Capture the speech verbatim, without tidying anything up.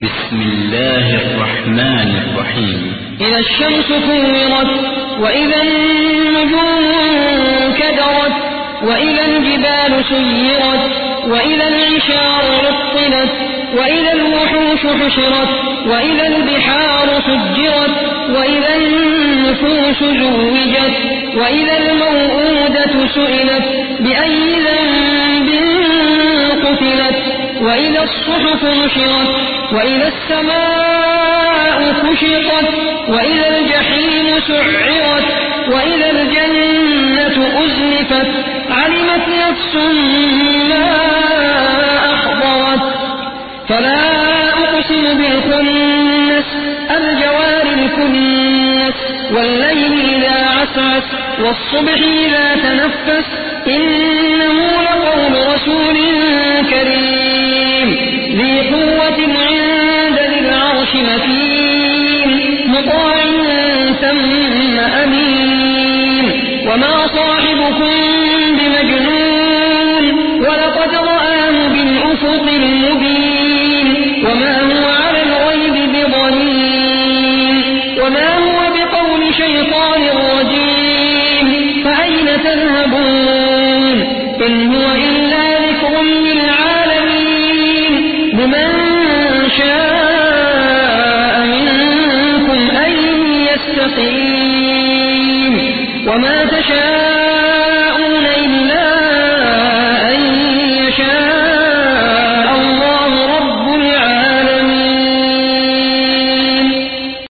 بسم الله الرحمن الرحيم. إذا الشمس كورت وإذا النجوم كدرت وإذا الجبال سيرت وإذا العشار عطلت وإذا الوحوش حشرت وإذا البحار سجرت وإذا النفوس زوجت وإذا الموءودة سئلت بأي ذنب قتلت وإذا الصحف نشرت وإذا السماء كشطت وإذا الجحيم سعرت وإذا الجنة أزلفت علمت نفس ما أحضرت فلا أقسم بالخنس الجوار الكنس والليل إذا عسعس والصبح إذا تنفس إنه لقول رسول كريم ذي قوة عند ذي العرش مكين مطاع ثم أمين وما صاحبكم بمجنون ولقد رآه بالأفق المبين وما هو على الغيب بضنين وما هو بقول شيطان رجيم فأين تذهبون إن هو إلا ذكر للعالمين لمن شاء منكم أن يستقيم وما تشاءون